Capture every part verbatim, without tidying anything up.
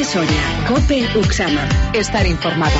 Soria, COPE Uxama. Estar informado.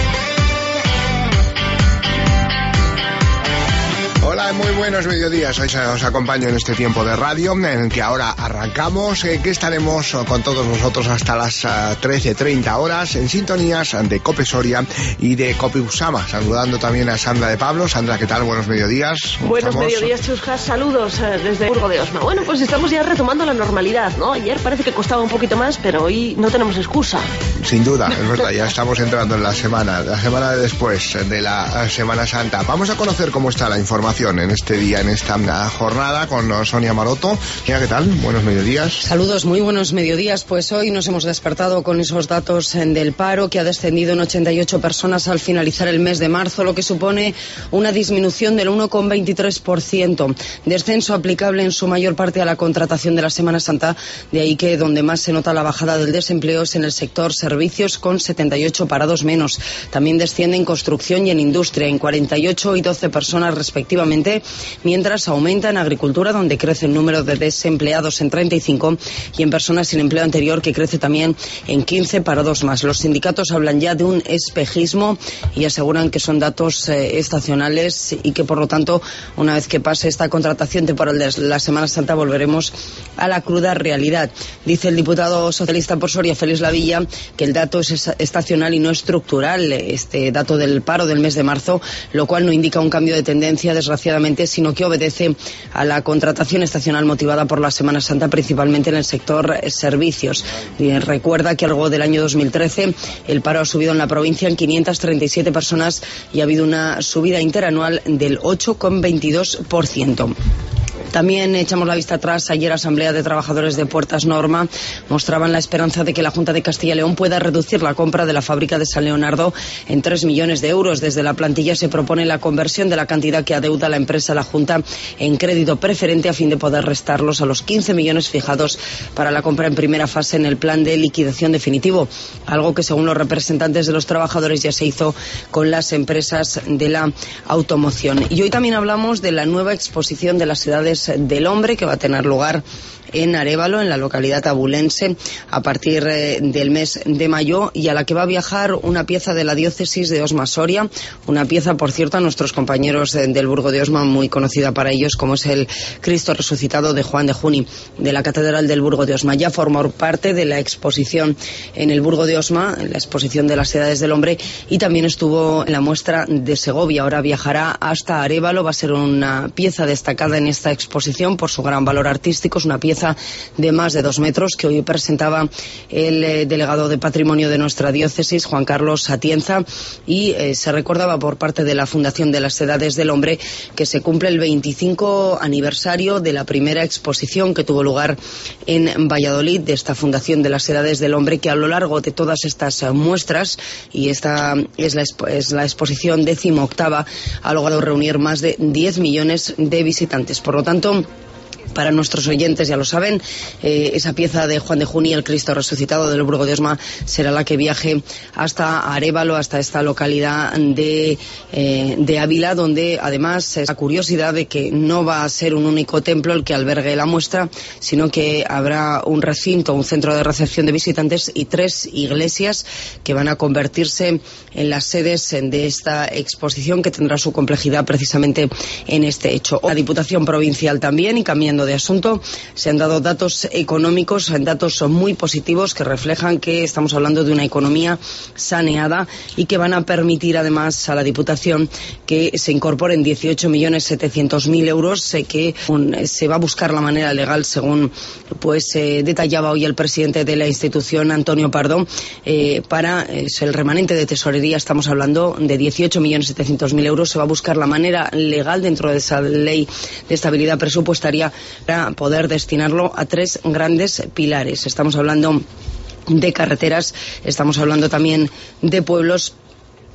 Hola, muy buenos mediodías. Hoy os acompaño en este tiempo de radio en el que ahora arrancamos, eh, que estaremos con todos vosotros hasta las uh, trece treinta horas en sintonías de COPE Soria y de COPE Uxama. Saludando también a Sandra de Pablo. Sandra, ¿qué tal? Buenos mediodías. Buenos estamos? mediodías, Chuscas. Saludos eh, desde Burgo de Osma. Bueno, pues estamos ya retomando la normalidad, ¿no? Ayer parece que costaba un poquito más, pero hoy no tenemos excusa. Sin duda, es verdad. Ya estamos entrando en la semana, la semana de después de la Semana Santa. Vamos a conocer cómo está la información en este día, en esta jornada, con Sonia Maroto. ¿Qué tal? Buenos mediodías. Saludos, muy buenos mediodías. Pues hoy nos hemos despertado con esos datos del paro, que ha descendido en ochenta y ocho personas al finalizar el mes de marzo, lo que supone una disminución del uno coma veintitrés por ciento. Descenso aplicable en su mayor parte a la contratación de la Semana Santa, de ahí que donde más se nota la bajada del desempleo es en el sector servicios, con setenta y ocho parados menos. También desciende en construcción y en industria, en cuarenta y ocho y doce personas respectivamente, mientras aumenta en agricultura, donde crece el número de desempleados en treinta y cinco, y en personas sin empleo anterior, que crece también en quince parados más. Los sindicatos hablan ya de un espejismo y aseguran que son datos eh, estacionales y que, por lo tanto, una vez que pase esta contratación temporal de la Semana Santa, volveremos a la cruda realidad. Dice el diputado socialista por Soria, Félix Lavilla, que el dato es estacional y no estructural, este dato del paro del mes de marzo, lo cual no indica un cambio de tendencia, desgraciadamente, sino que obedece a la contratación estacional motivada por la Semana Santa, principalmente en el sector servicios. Y recuerda que algo del año dos mil trece el paro ha subido en la provincia en quinientas treinta y siete personas y ha habido una subida interanual del ocho coma veintidós por ciento. También echamos la vista atrás. Ayer, Asamblea de Trabajadores de Puertas Norma mostraban la esperanza de que la Junta de Castilla y León pueda reducir la compra de la fábrica de San Leonardo en tres millones de euros. Desde la plantilla se propone la conversión de la cantidad que adeuda la empresa a la Junta en crédito preferente, a fin de poder restarlos a los quince millones fijados para la compra en primera fase en el plan de liquidación definitivo, algo que, según los representantes de los trabajadores, ya se hizo con las empresas de la automoción. Y hoy también hablamos de la nueva exposición de las edades del hombre, que va a tener lugar en Arévalo, en la localidad abulense, a partir eh, del mes de mayo, y a la que va a viajar una pieza de la diócesis de Osma Soria, una pieza, por cierto, a nuestros compañeros eh, del Burgo de Osma, muy conocida para ellos, como es el Cristo Resucitado de Juan de Juni, de la Catedral del Burgo de Osma. Ya formó parte de la exposición en el Burgo de Osma, en la exposición de las edades del hombre, y también estuvo en la muestra de Segovia. Ahora viajará hasta Arévalo. Va a ser una pieza destacada en esta exposición por su gran valor artístico. Es una pieza de más de dos metros que hoy presentaba el eh, delegado de Patrimonio de nuestra diócesis, Juan Carlos Atienza, y eh, se recordaba por parte de la Fundación de las Edades del Hombre que se cumple el veinticinco aniversario de la primera exposición que tuvo lugar en Valladolid, de esta Fundación de las Edades del Hombre, que a lo largo de todas estas uh, muestras, y esta es la, expo es la exposición décimo octava, ha logrado reunir más de diez millones de visitantes. Por lo tanto, para nuestros oyentes, ya lo saben, eh, esa pieza de Juan de Juni, el Cristo Resucitado del Burgo de Osma, será la que viaje hasta Arévalo, hasta esta localidad de, eh, de Ávila, donde además es la curiosidad de que no va a ser un único templo el que albergue la muestra, sino que habrá un recinto, un centro de recepción de visitantes y tres iglesias que van a convertirse en las sedes de esta exposición, que tendrá su complejidad precisamente en este hecho. La Diputación Provincial también, y cambiando de asunto, se han dado datos económicos, datos muy positivos que reflejan que estamos hablando de una economía saneada y que van a permitir además a la Diputación que se incorporen dieciocho millones setecientos mil euros, eh, que un, se va a buscar la manera legal, según pues eh, detallaba hoy el presidente de la institución, Antonio Pardo, eh, para eh, el remanente de tesorería. Estamos hablando de dieciocho millones setecientos mil euros. Se va a buscar la manera legal dentro de esa ley de estabilidad presupuestaria para poder destinarlo a tres grandes pilares. Estamos hablando de carreteras, estamos hablando también de pueblos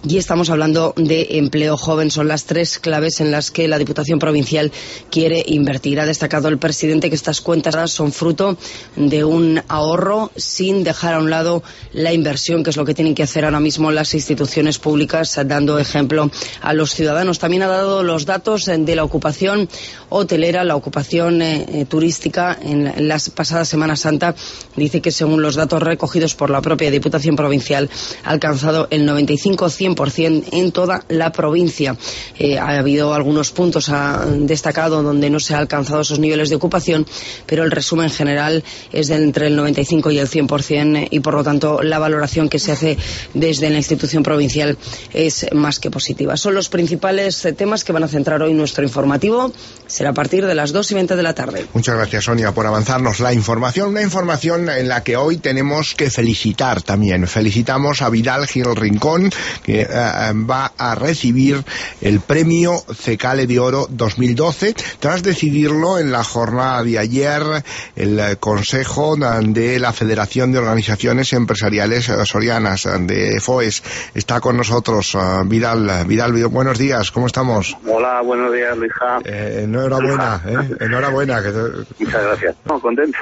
y estamos hablando de empleo joven. Son las tres claves en las que la Diputación Provincial quiere invertir. Ha destacado el presidente que estas cuentas son fruto de un ahorro sin dejar a un lado la inversión, que es lo que tienen que hacer ahora mismo las instituciones públicas, dando ejemplo a los ciudadanos. También ha dado los datos de la ocupación hotelera, la ocupación eh, turística en la pasada Semana Santa. Dice que según los datos recogidos por la propia Diputación Provincial ha alcanzado el noventa y cinco a cien por ciento en toda la provincia. Eh, ha habido algunos puntos ha destacado donde no se ha alcanzado esos niveles de ocupación, pero el resumen general es de entre el noventa y cinco y el cien por ciento, y por lo tanto la valoración que se hace desde la institución provincial es más que positiva. Son los principales temas que van a centrar hoy nuestro informativo. Será a partir de las dos y veinte de la tarde. Muchas gracias, Sonia, por avanzarnos la información. Una información en la que hoy tenemos que felicitar también. Felicitamos a Vidal Gil Rincón, que uh, va a recibir el premio Cecale de Oro dos mil doce. Tras decidirlo en la jornada de ayer, el Consejo de la Federación de Organizaciones Empresariales Sorianas de FOES está con nosotros. Uh, Vidal, Vidal, buenos días, ¿cómo estamos? Hola, buenos días, Luisa. Eh, enhorabuena, ¿eh? Enhorabuena. Que te... Muchas gracias. No, contento.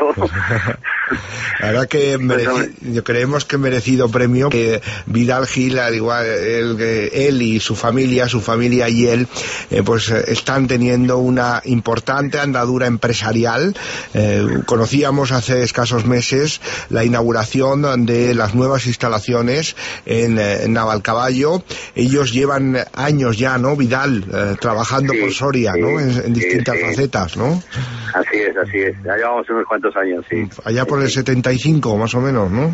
La verdad que mereci... creemos que merecido premio, que Vidal Gil, al igual él, él y su familia, su familia y él, eh, pues están teniendo una importante andadura empresarial. Eh, conocíamos hace escasos meses la inauguración de las nuevas instalaciones en, en Navalcaballo. Ellos llevan años ya, ¿no, Vidal? Eh, trabajando sí, por Soria, sí, ¿no? En, en distintas sí, sí. facetas, ¿no? Así es, así es. Ya llevamos unos cuantos años, sí. Allá por el setenta y cinco, más o menos, ¿no?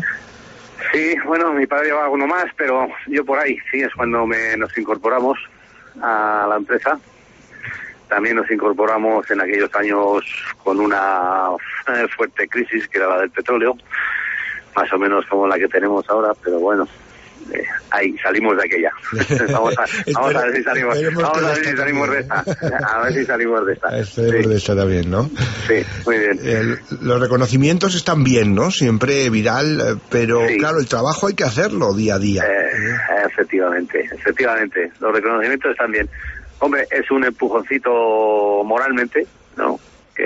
Sí, bueno, mi padre llevaba uno más, pero yo por ahí, sí, es cuando me, nos incorporamos a la empresa. También nos incorporamos en aquellos años con una fuerte crisis, que era la del petróleo, más o menos como la que tenemos ahora, pero bueno, eh, ahí salimos de aquella. vamos a, vamos a ver si salimos, vamos a ver si salimos de esta. A ver si salimos de esta. Esperemos sí. de esta también, ¿no? Sí, muy bien. El, los reconocimientos están bien, ¿no? Siempre, Vidal, pero sí. claro, el trabajo hay que hacerlo día a día. Eh, efectivamente, efectivamente. Los reconocimientos están bien. Hombre, es un empujoncito moralmente, ¿no?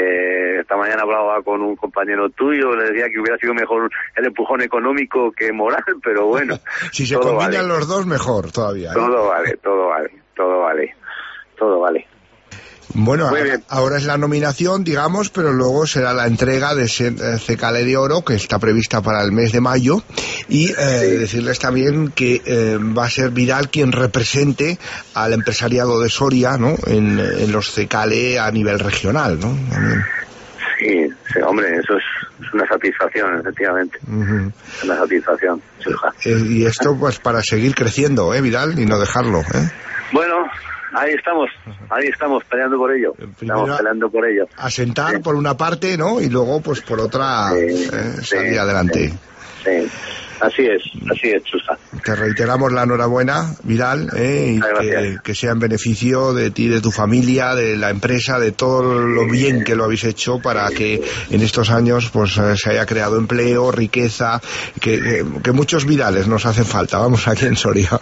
Que esta mañana hablaba con un compañero tuyo, le decía que hubiera sido mejor el empujón económico que moral, pero bueno. Si se combinan vale. los dos, mejor todavía. ¿eh? Todo vale, todo vale, todo vale, todo vale. Bueno, ahora, ahora es la nominación, digamos, pero luego será la entrega de ese Cecale de Oro, que está prevista para el mes de mayo, y eh, sí. decirles también que eh, va a ser Vidal quien represente al empresariado de Soria, ¿no? En, en los Cecale a nivel regional, ¿no? También. Sí, sí, hombre, eso es, es una satisfacción, efectivamente. Uh-huh. Es una satisfacción, eh, y esto pues para seguir creciendo, ¿eh, Vidal? Y no dejarlo, ¿eh? Bueno, ahí estamos, ahí estamos peleando por ello. Primero estamos peleando por ello. Asentar sí. por una parte, ¿no? Y luego, pues por otra, sí, eh, salir sí, adelante. Sí, sí. Así es, así es, Chusa. Te reiteramos la enhorabuena, Vidal, eh, y que, que sea en beneficio de ti, de tu familia, de la empresa, de todo lo bien que lo habéis hecho para que en estos años pues se haya creado empleo, riqueza, que, que, que muchos Vidales nos hacen falta, vamos, aquí en Soria.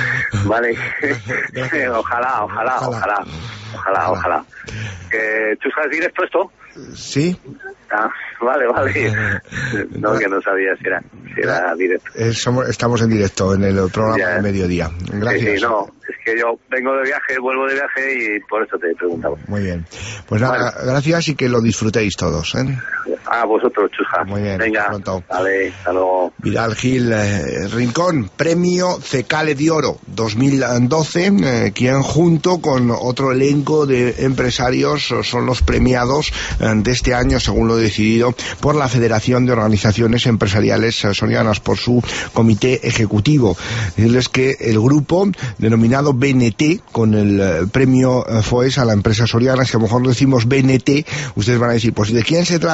Vale, ojalá, ojalá, ojalá, ojalá, ojalá, ojalá. Eh, ¿Chusa, es directo esto? Sí. Ah, vale, vale. No, que no sabía si era, si era directo. Eh, somos, estamos en directo en el programa ya. de mediodía. Gracias. Sí, sí, no, es que yo vengo de viaje, vuelvo de viaje y por eso te he preguntado. Muy bien. Pues nada, vale. gracias y que lo disfrutéis todos, ¿eh? A vosotros, Chuja. Muy bien. Venga, pronto. Vale, hasta luego. Vidal Gil eh, Rincón, premio Cecale de Oro dos mil doce, eh, quien junto con otro elenco de empresarios son los premiados eh, de este año, según lo decidido por la Federación de Organizaciones Empresariales Sorianas, por su comité ejecutivo. Decirles que el grupo denominado B N T, con el eh, premio eh, FOES a la empresa Soriana, si a lo mejor decimos B N T, ustedes van a decir, pues ¿de quién se trata? Pero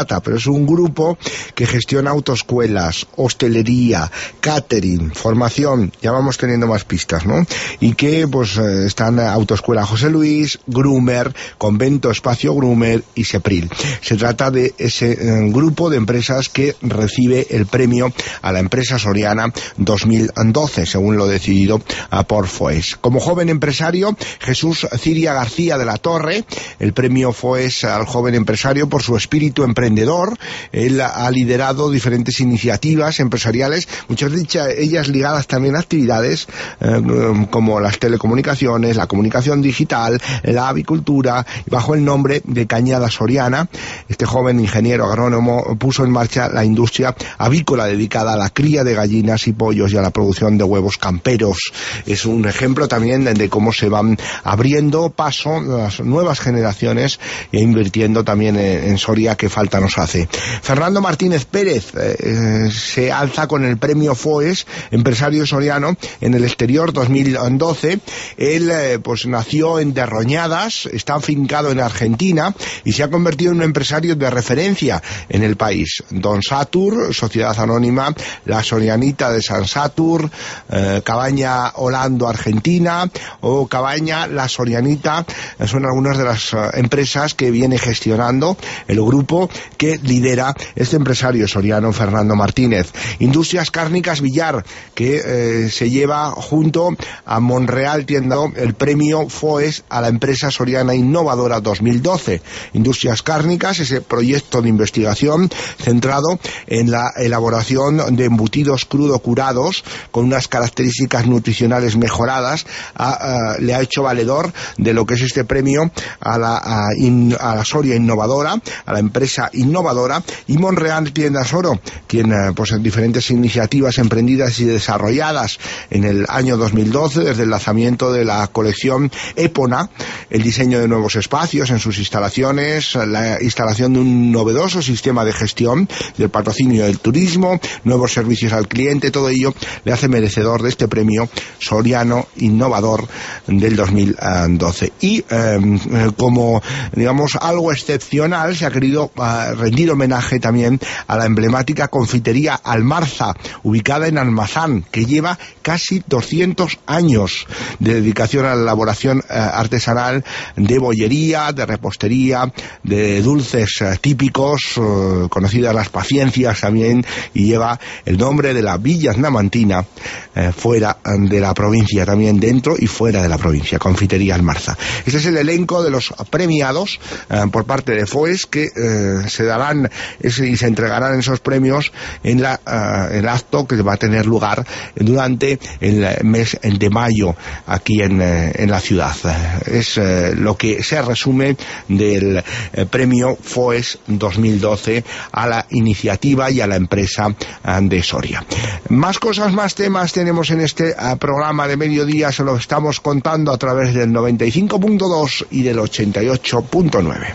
es un grupo que gestiona autoescuelas, hostelería, catering, formación, ya vamos teniendo más pistas, ¿no? Y que pues están Autoescuela José Luis, Grumer, Convento Espacio Grumer y Sepril. Se trata de ese eh, grupo de empresas que recibe el premio a la empresa soriana dos mil doce, según lo decidido uh, por FOES. Como joven empresario, Jesús Ciria García de la Torre, el premio FOES al joven empresario por su espíritu emprendedor. Él ha liderado diferentes iniciativas empresariales, muchas de ellas ligadas también a actividades eh, como las telecomunicaciones, la comunicación digital, la avicultura, bajo el nombre de Cañada Soriana. Este joven ingeniero agrónomo puso en marcha la industria avícola dedicada a la cría de gallinas y pollos y a la producción de huevos camperos. Es un ejemplo también de cómo se van abriendo paso las nuevas generaciones e invirtiendo también en Soria, que falta nos hace. Fernando Martínez Pérez eh, se alza con el premio FOES, empresario soriano en el exterior dos mil doce. Él eh, pues nació en Derroñadas, está afincado en Argentina y se ha convertido en un empresario de referencia en el país. Don Satur, Sociedad Anónima, La Sorianita de San Satur, eh, Cabaña Holando Argentina o Cabaña La Sorianita, eh, son algunas de las eh, empresas que viene gestionando el grupo que lidera este empresario soriano Fernando Martínez. Industrias Cárnicas Villar, que eh, se lleva junto a Monreal Tienda el premio FOES a la empresa soriana innovadora dos mil doce. Industrias Cárnicas, ese proyecto de investigación centrado en la elaboración de embutidos crudo curados con unas características nutricionales mejoradas, a, a, le ha hecho valedor de lo que es este premio a la, a, in, a la Soria innovadora, a la empresa innovadora, y Monreal Tiendas Oro, quien pues en diferentes iniciativas emprendidas y desarrolladas en el año dos mil doce, desde el lanzamiento de la colección Épona, el diseño de nuevos espacios en sus instalaciones, la instalación de un novedoso sistema de gestión del patrocinio del turismo, nuevos servicios al cliente, todo ello le hace merecedor de este premio soriano innovador del dos mil doce. Y eh, como digamos algo excepcional, se ha querido uh, rendir homenaje también a la emblemática confitería Almarza, ubicada en Almazán, que lleva casi doscientos años de dedicación a la elaboración uh, artesanal de bollería, de repostería, de dulces uh, típicos, uh, conocidas las paciencias también, y lleva el nombre de la Villa Namantina, uh, fuera de la provincia, también dentro y fuera de la provincia, Confitería Almarza. Este es el elenco de los premiados uh, por parte de FOES, que uh, se darán ese, y se entregarán esos premios en la, uh, el acto que va a tener lugar durante el mes de mayo aquí en, en la ciudad. Es uh, lo que se resume del uh, premio FOES dos mil doce a la iniciativa y a la empresa uh, de Soria. Más cosas, más temas tenemos en este uh, programa de mediodía. Se lo estamos contando a través del noventa y cinco punto dos y del ochenta y ocho punto nueve.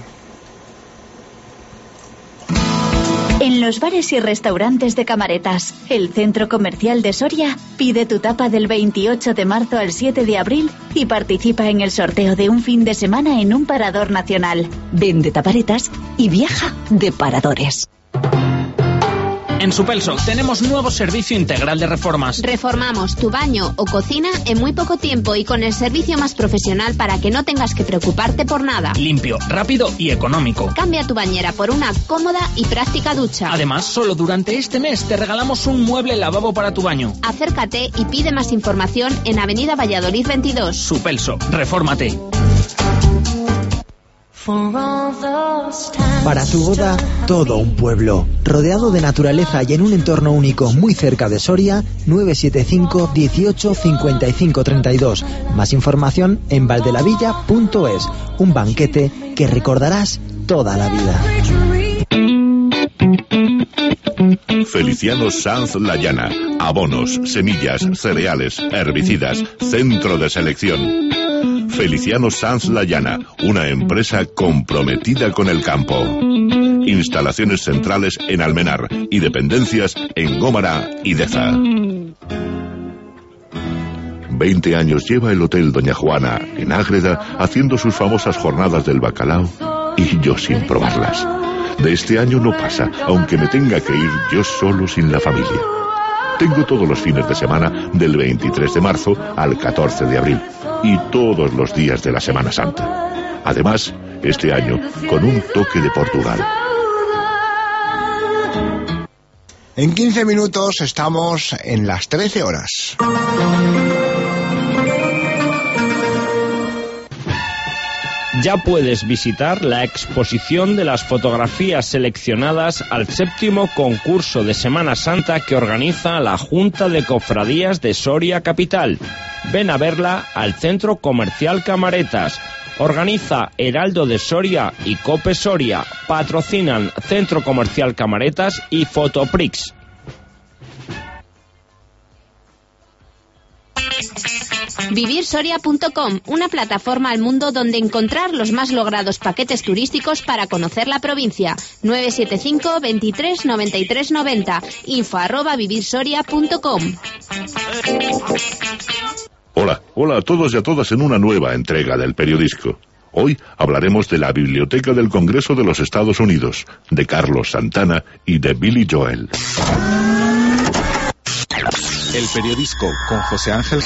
En los bares y restaurantes de Camaretas, el centro comercial de Soria, pide tu tapa del veintiocho de marzo al siete de abril y participa en el sorteo de un fin de semana en un parador nacional. Vende taparetas y viaja de paradores. En Supelso tenemos nuevo servicio integral de reformas. Reformamos tu baño o cocina en muy poco tiempo y con el servicio más profesional para que no tengas que preocuparte por nada. Limpio, rápido y económico. Cambia tu bañera por una cómoda y práctica ducha. Además, solo durante este mes te regalamos un mueble lavabo para tu baño. Acércate y pide más información en Avenida Valladolid veintidós. Supelso, refórmate. Para tu boda, todo un pueblo, rodeado de naturaleza y en un entorno único muy cerca de Soria. Nueve siete cinco, dieciocho, cincuenta y cinco, treinta y dos. Más información en valdelavilla punto es. Un banquete que recordarás toda la vida. Feliciano Sanz Layana. Abonos, semillas, cereales, herbicidas, centro de selección. Feliciano Sanz Layana, una empresa comprometida con el campo. Instalaciones centrales en Almenar y dependencias en Gómara y Deza. Veinte años lleva el Hotel Doña Juana en Ágreda haciendo sus famosas jornadas del bacalao y yo sin probarlas. De este año no pasa, aunque me tenga que ir yo solo sin la familia. Tengo todos los fines de semana del veintitrés de marzo al catorce de abril y todos los días de la Semana Santa. Además, este año con un toque de Portugal. En quince minutos estamos en las trece horas. Ya puedes visitar la exposición de las fotografías seleccionadas al séptimo concurso de Semana Santa que organiza la Junta de Cofradías de Soria Capital. Ven a verla al Centro Comercial Camaretas. Organiza Heraldo de Soria y Cope Soria. Patrocinan Centro Comercial Camaretas y Fotoprix. vivir soria punto com, una plataforma al mundo donde encontrar los más logrados paquetes turísticos para conocer la provincia. nueve siete cinco, veintitrés, noventa y tres noventa. Info arroba vivir soria punto com. Hola, hola a todos y a todas en una nueva entrega del Periodisco. Hoy hablaremos de la Biblioteca del Congreso de los Estados Unidos, de Carlos Santana y de Billy Joel. El Periodisco con José Ángel.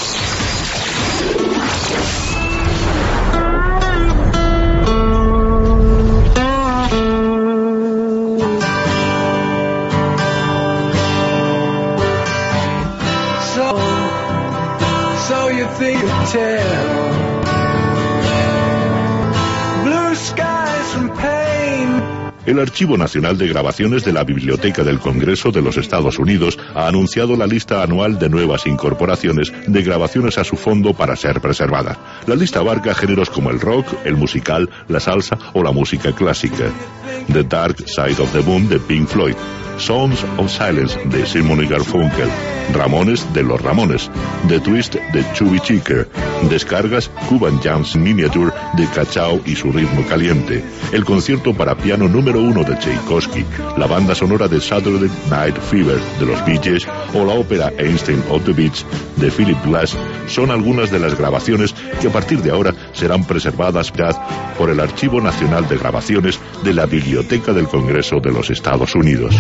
El Archivo Nacional de Grabaciones de la Biblioteca del Congreso de los Estados Unidos ha anunciado la lista anual de nuevas incorporaciones de grabaciones a su fondo para ser preservadas. La lista abarca géneros como el rock, el musical, la salsa o la música clásica. The Dark Side of the Moon de Pink Floyd, Sounds of Silence de Simon y Garfunkel, Ramones de Los Ramones, The Twist de Chubby Checker, descargas Cuban Jams Miniature de Cachao y su ritmo caliente, el concierto para piano número uno de Tchaikovsky, la banda sonora de Saturday Night Fever de los Bee Gees o la ópera Einstein on the Beach de Philip Glass son algunas de las grabaciones que a partir de ahora serán preservadas por el Archivo Nacional de Grabaciones de la Biblioteca del Congreso de los Estados Unidos.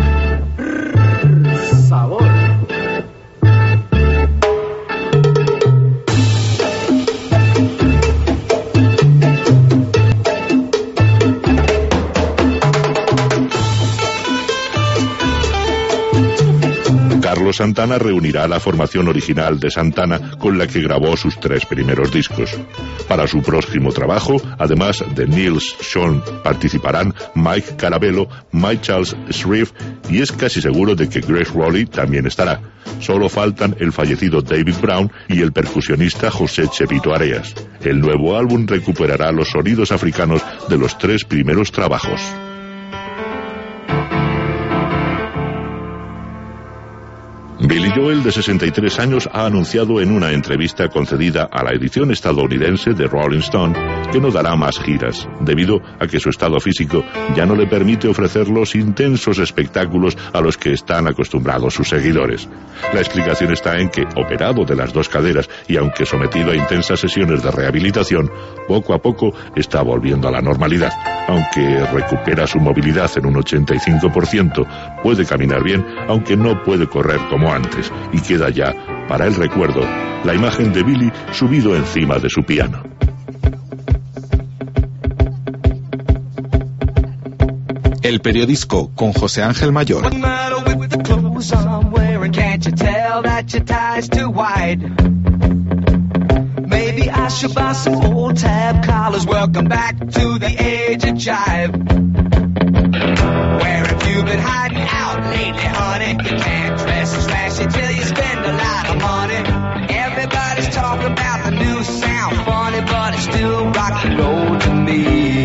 Sabor. Carlos Santana reunirá la formación original de Santana con la que grabó sus tres primeros discos. Para su próximo trabajo, además de Nils Schon, participarán Mike Carabello, Mike Charles Shreve y es casi seguro de que Greg Rowley también estará. Solo faltan el fallecido David Brown y el percusionista José Chepito Areas. El nuevo álbum recuperará los sonidos africanos de los tres primeros trabajos. Billy Joel, de sesenta y tres años, ha anunciado en una entrevista concedida a la edición estadounidense de Rolling Stone que no dará más giras, debido a que su estado físico ya no le permite ofrecer los intensos espectáculos a los que están acostumbrados sus seguidores. La explicación está en que, operado de las dos caderas y aunque sometido a intensas sesiones de rehabilitación, poco a poco está volviendo a la normalidad. Aunque recupera su movilidad en un ochenta y cinco por ciento, puede caminar bien, aunque no puede correr como antes, y queda ya, para el recuerdo, la imagen de Billy subido encima de su piano. El Periodisco con José Ángel Mayor. Maybe I should buy some old tab collars. Welcome back to the age of jive. Where have you been hiding out lately, honey? You can't dress as flashy till you spend a lot of money. Everybody's talking about the new sound, funny, but it's still rock and roll to me.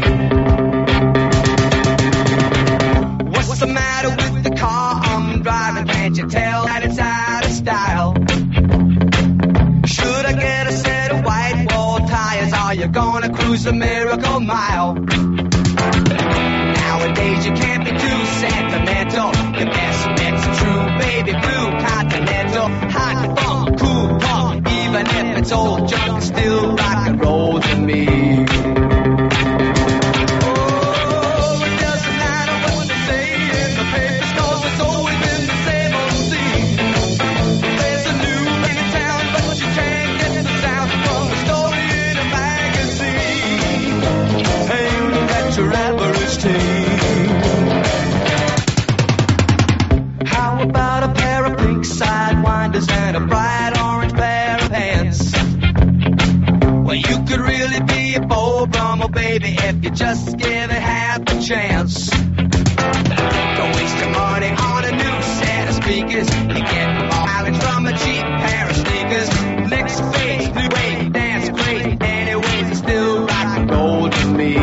What's the matter with the car I'm driving? Can't you tell that it's out of style? Should I get a set of white wall tires? Are you gonna cruise a miracle mile? Nowadays you can't be too sentimental. The best bet's a true baby blue continental. Hot funk, cool punk, even if it's old junk, it's still rock and roll to me. Oh, it doesn't matter baby, if you just give it half a chance. Don't waste your money on a new set of speakers. You get mileage from a cheap pair of sneakers. Next phase, new wave, dance great. Anyways, it's still rock and roll to me.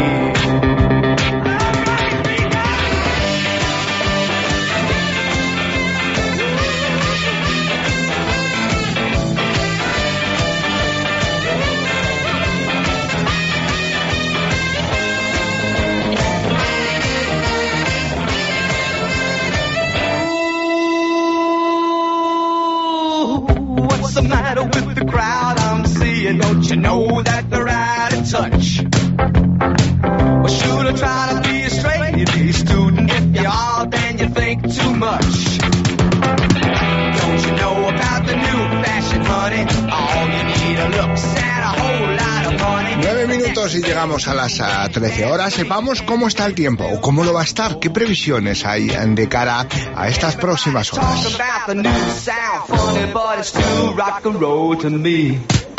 What's the matter with the crowd I'm seeing? Don't you know that they're out of touch? Well, should I try to be a straight-A student? If you are, then you think too much. Don't you know about the new fashion, honey? All you need are looks and a whole lot of money. Nueve minutos y llegamos a las uh, trece horas. Sepamos cómo está el tiempo o cómo lo va a estar. ¿Qué previsiones hay de cara a estas próximas horas? Talk about the new sound, funny, but it's still rock and roll to me.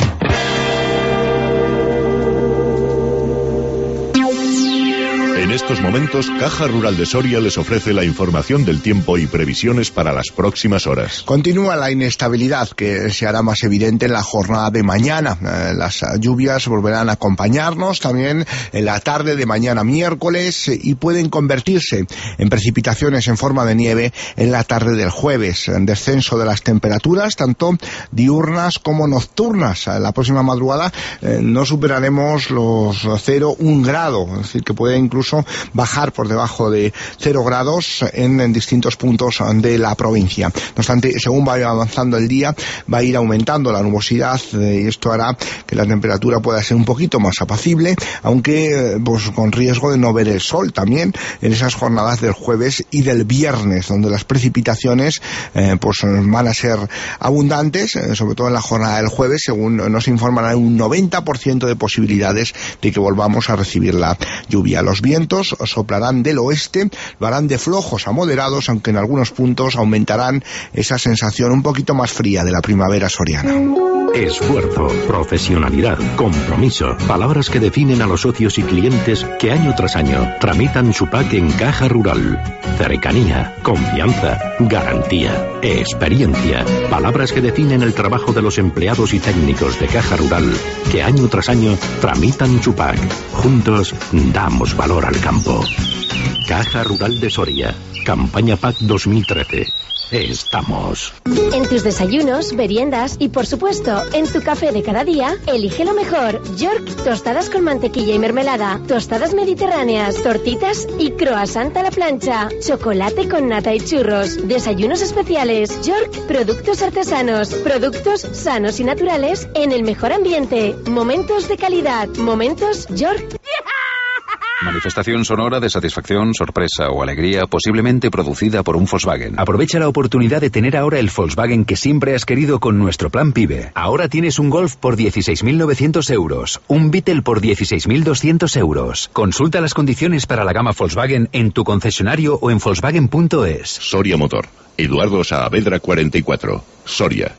En estos momentos, Caja Rural de Soria les ofrece la información del tiempo y previsiones para las próximas horas. Continúa la inestabilidad que se hará más evidente en la jornada de mañana. Eh, las lluvias volverán a acompañarnos también en la tarde de mañana miércoles y pueden convertirse en precipitaciones en forma de nieve en la tarde del jueves. En descenso de las temperaturas, tanto diurnas como nocturnas. La próxima madrugada eh, no superaremos los cero, un grado, es decir, que puede incluso bajar por debajo de cero grados en, en distintos puntos de la provincia. No obstante, según vaya avanzando el día, va a ir aumentando la nubosidad eh, y esto hará que la temperatura pueda ser un poquito más apacible, aunque eh, pues con riesgo de no ver el sol también en esas jornadas del jueves y del viernes, donde las precipitaciones eh, pues van a ser abundantes, eh, sobre todo en la jornada del jueves, según nos informan, hay un noventa por ciento de posibilidades de que volvamos a recibir la lluvia. Los vientos soplarán del oeste, lo harán de flojos a moderados, aunque en algunos puntos aumentarán esa sensación un poquito más fría de la primavera soriana. Esfuerzo, profesionalidad, compromiso, palabras que definen a los socios y clientes que año tras año tramitan su pack en Caja Rural. Cercanía, confianza, garantía, experiencia, palabras que definen el trabajo de los empleados y técnicos de Caja Rural que año tras año tramitan su pack. Juntos damos valor al campo. Caja Rural de Soria, campaña P A C dos mil trece. Estamos. En tus desayunos, meriendas y, por supuesto, en tu café de cada día, elige lo mejor. York, tostadas con mantequilla y mermelada, tostadas mediterráneas, tortitas y croissant a la plancha, chocolate con nata y churros, desayunos especiales. York, productos artesanos, productos sanos y naturales en el mejor ambiente. Momentos de calidad. Momentos York. Manifestación sonora de satisfacción, sorpresa o alegría, posiblemente producida por un Volkswagen. Aprovecha la oportunidad de tener ahora el Volkswagen que siempre has querido con nuestro plan PIBE. Ahora tienes un Golf por dieciséis mil novecientos euros, un Beetle por dieciséis mil doscientos euros. Consulta las condiciones para la gama Volkswagen en tu concesionario o en Volkswagen punto es. Soria Motor. Eduardo Saavedra cuarenta y cuatro. Soria.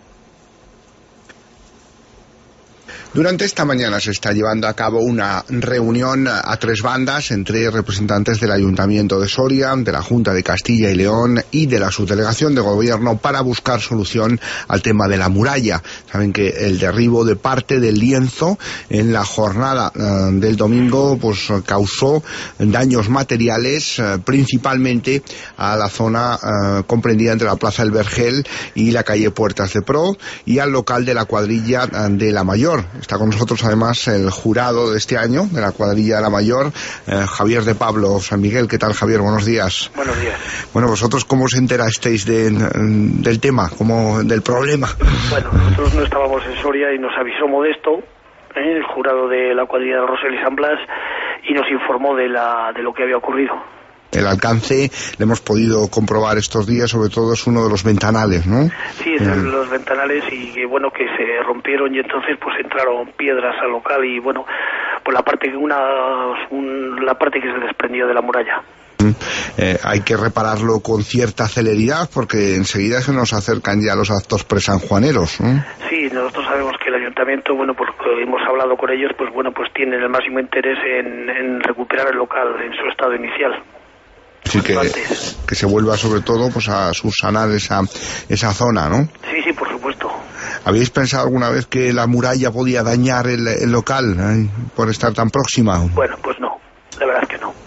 Durante esta mañana se está llevando a cabo una reunión a tres bandas entre representantes del Ayuntamiento de Soria, de la Junta de Castilla y León y de la Subdelegación de Gobierno para buscar solución al tema de la muralla. Saben que el derribo de parte del lienzo en la jornada uh, del domingo pues causó daños materiales, uh, principalmente a la zona uh, comprendida entre la Plaza del Vergel y la calle Puertas de Pro y al local de la cuadrilla uh, de La Mayor. Está con nosotros además el jurado de este año de la cuadrilla de La Mayor, eh, Javier de Pablo San Miguel. ¿Qué tal, Javier? Buenos días. Buenos días. Bueno, ¿vosotros cómo os enterasteis de, del tema, como del problema? Bueno, nosotros no estábamos en Soria y nos avisó Modesto, eh, el jurado de la cuadrilla de Rosell y San Blas, y nos informó de, la, de lo que había ocurrido. El alcance lo hemos podido comprobar estos días, sobre todo es uno de los ventanales, ¿no? Sí, es eh. los ventanales y que bueno que se rompieron y entonces pues entraron piedras al local y bueno, pues la parte que una un, la parte que se desprendió de la muralla. Eh, hay que repararlo con cierta celeridad porque enseguida se nos acercan ya los actos presanjuaneros, ¿no? Sí, nosotros sabemos que el ayuntamiento, bueno, pues hemos hablado con ellos, pues bueno, pues tienen el máximo interés en, en recuperar el local en su estado inicial. Sí, que, que se vuelva sobre todo pues a subsanar esa, esa zona, ¿no? Sí, sí, por supuesto. ¿Habéis pensado alguna vez que la muralla podía dañar el, el local eh, por estar tan próxima? Bueno, pues no, la verdad es que no.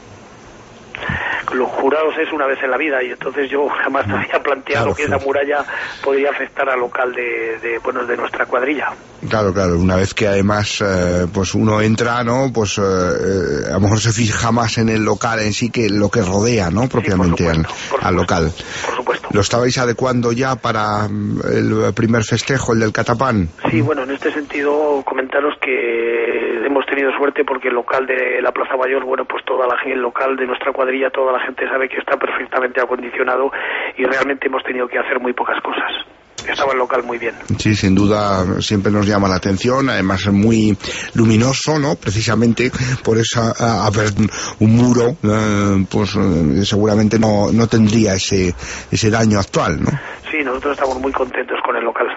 Los jurados es una vez en la vida y entonces yo jamás había planteado claro, que esa muralla podría afectar al local de, de bueno de nuestra cuadrilla. Claro, claro, una vez que además eh, pues uno entra, ¿no? Pues eh, a lo mejor se fija más en el local en sí que lo que rodea, ¿no? Propiamente sí, al, al local. Por supuesto. ¿Lo estabais adecuando ya para el primer festejo, el del Catapán? Sí, bueno, en este sentido comentaros que hemos tenido suerte porque el local de la Plaza Mayor, bueno, pues toda la gente, el local de nuestra cuadrilla, toda la gente sabe que está perfectamente acondicionado y realmente hemos tenido que hacer muy pocas cosas. Estaba el local muy bien. Sí, sin duda siempre nos llama la atención, además es muy luminoso, ¿no? Precisamente por esa haber un muro, eh, pues eh, seguramente no, no tendría ese ese daño actual, ¿no? Sí, nosotros estamos muy contentos con el local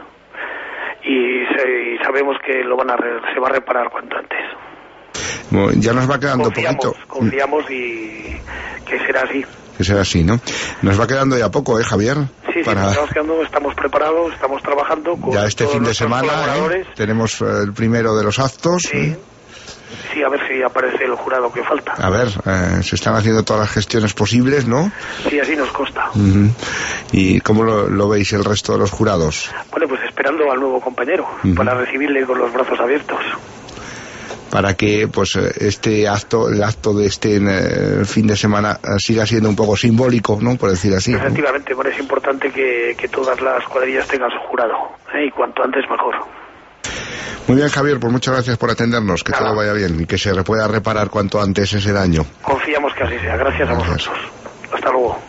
y, se, y sabemos que lo van a re, se va a reparar cuanto antes. Bueno, ya nos va quedando confiamos, poquito. Confiamos y que será así. Que será así, ¿no? Nos va quedando ya poco, ¿eh, Javier? Sí, Para... sí, estamos quedando, estamos preparados, estamos trabajando con ya este fin de semana, ¿eh? Tenemos eh, el primero de los actos. Sí. ¿eh? Sí, a ver si aparece el jurado que falta. A ver, eh, se están haciendo todas las gestiones posibles, ¿no? Sí, así nos consta. Uh-huh. ¿Y cómo lo, lo veis el resto de los jurados? Bueno, pues esperando al nuevo compañero, uh-huh, para recibirle con los brazos abiertos. Para que pues este acto, el acto de este eh, fin de semana siga siendo un poco simbólico, ¿no? Por decir así. Efectivamente, ¿no? Bueno, es importante que, que todas las cuadrillas tengan su jurado, ¿eh? Y cuanto antes mejor. Muy bien, Javier, pues muchas gracias por atendernos, que Nada. todo vaya bien y que se pueda reparar cuanto antes ese daño. Confiamos que así sea, gracias, gracias. a vosotros. Hasta luego.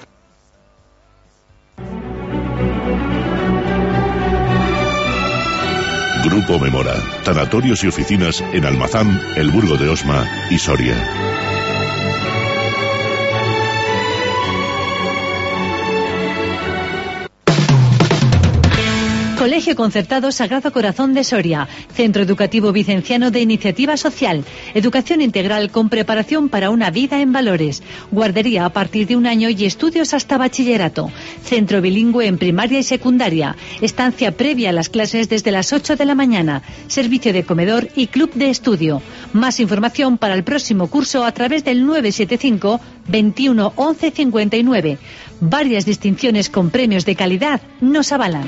Grupo Memora, tanatorios y oficinas en Almazán, El Burgo de Osma y Soria. Colegio Concertado Sagrado Corazón de Soria, Centro Educativo Vicenciano de Iniciativa Social, Educación Integral con preparación para una vida en valores, guardería a partir de un año y estudios hasta bachillerato, centro bilingüe en primaria y secundaria, estancia previa a las clases desde las ocho de la mañana, servicio de comedor y club de estudio. Más información para el próximo curso a través del nueve siete cinco, veintiuno, once cincuenta y nueve. Varias distinciones con premios de calidad nos avalan.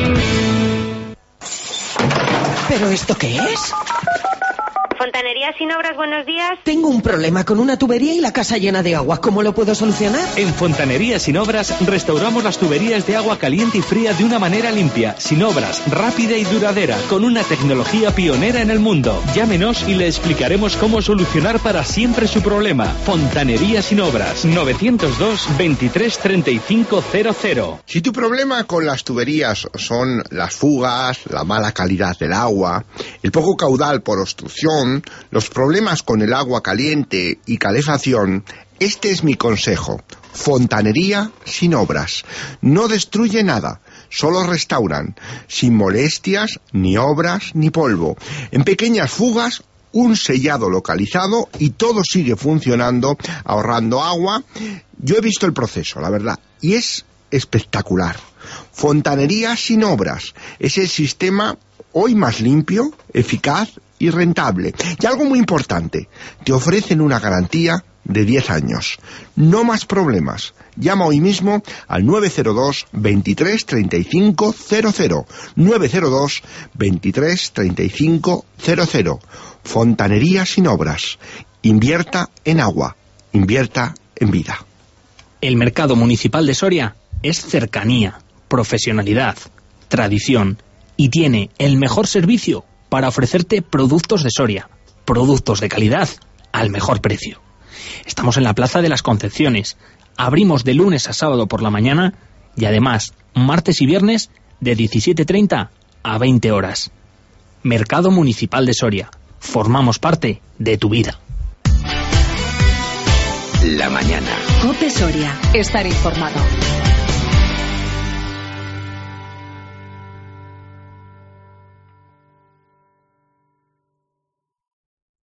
¿Pero esto qué es? Fontanería Sin Obras, buenos días. Tengo un problema con una tubería y la casa llena de agua. ¿Cómo lo puedo solucionar? En Fontanería Sin Obras restauramos las tuberías de agua caliente y fría de una manera limpia, sin obras, rápida y duradera, con una tecnología pionera en el mundo. Llámenos y le explicaremos cómo solucionar para siempre su problema. Fontanería Sin Obras, novecientos dos, veintitrés, treinta y cinco cero cero. Si tu problema con las tuberías son las fugas, la mala calidad del agua, el poco caudal por obstrucción, los problemas con el agua caliente y calefacción, este es mi consejo. Fontanería Sin Obras. No destruye nada, solo restauran, sin molestias, ni obras, ni polvo. En pequeñas fugas, un sellado localizado y todo sigue funcionando, ahorrando agua. Yo he visto el proceso, la verdad, y es espectacular. Fontanería Sin Obras es el sistema hoy más limpio, eficaz y rentable. Y algo muy importante, te ofrecen una garantía de diez años. No más problemas. Llama hoy mismo al nueve cero dos, veintitrés, treinta y cinco cero cero. nueve cero dos, veintitrés, treinta y cinco cero cero. Fontanería Sin Obras. Invierta en agua. Invierta en vida. El mercado municipal de Soria es cercanía, profesionalidad, tradición y tiene el mejor servicio para ofrecerte productos de Soria, productos de calidad al mejor precio. Estamos en la Plaza de las Concepciones, abrimos de lunes a sábado por la mañana y además martes y viernes de diecisiete treinta a veinte horas. Mercado Municipal de Soria, formamos parte de tu vida. la mañana. Cope Soria. Estar informado.